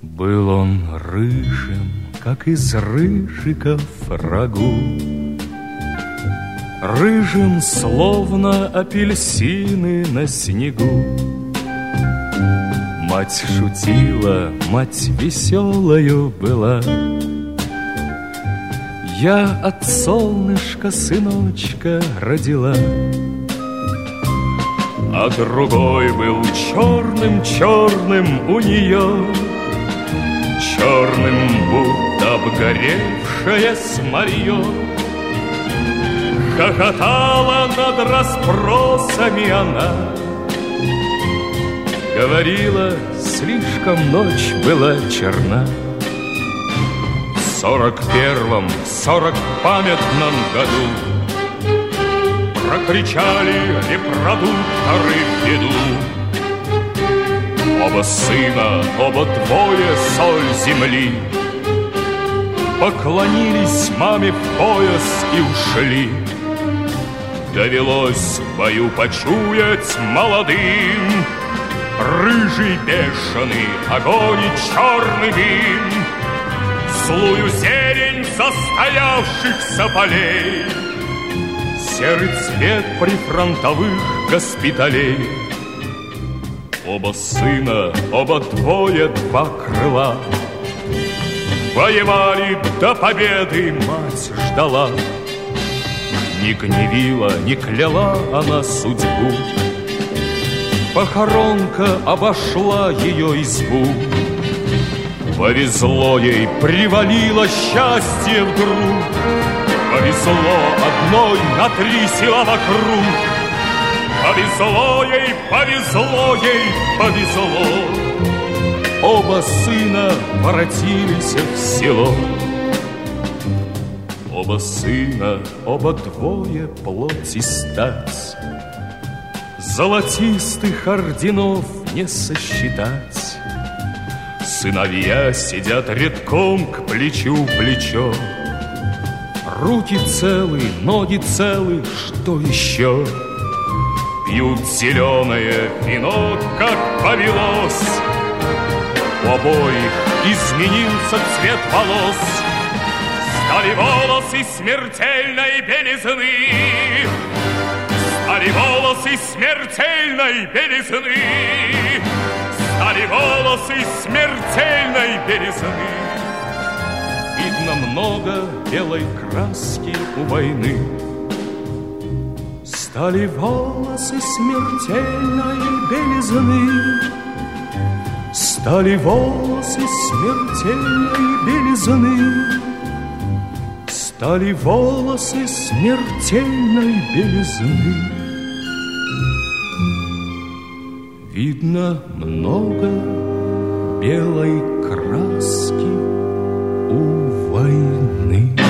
Был он рыжим, как из рыжиков рагу, рыжим, словно апельсины на снегу. Мать шутила, мать веселою была. Я от солнышка сыночка родила. А другой был черным-черным у нее, черным, будто обгоревшее смолье. Хохотала над расспросами она, говорила, слишком ночь была черна. В 41-м, 40-памятном году прокричали репродукторы в беду. Оба сына, оба двое, соль земли, поклонились маме в пояс и ушли. Довелось в бою почуять молодым рыжий бешеный огонь и черный дым, злую зелень застоявшихся полей, серый цвет прифронтовых госпиталей. Оба сына, оба двое, два крыла, воевали до победы, мать ждала. Не гневила, не кляла она судьбу, похоронка обошла ее избу. Повезло ей, привалило счастье вдруг, повезло одной на 3 села вокруг. Повезло ей, повезло ей, повезло. Оба сына воротились в село. Оба сына, оба двое, плоть и стать, золотистых орденов не сосчитать. Сыновья сидят редком к плечу плечо, руки целы, ноги целы, что еще? Пьют зеленое вино, как повелось. У обоих изменился цвет волос, стали волосы смертельной белизны, стали волосы смертельной белизны, стали волосы смертельной белизны. Видно много белой краски у войны. Стали волосы смертельной белизны, стали волосы смертельной белизны, стали волосы смертельной белизны. Видно много белой краски у войны.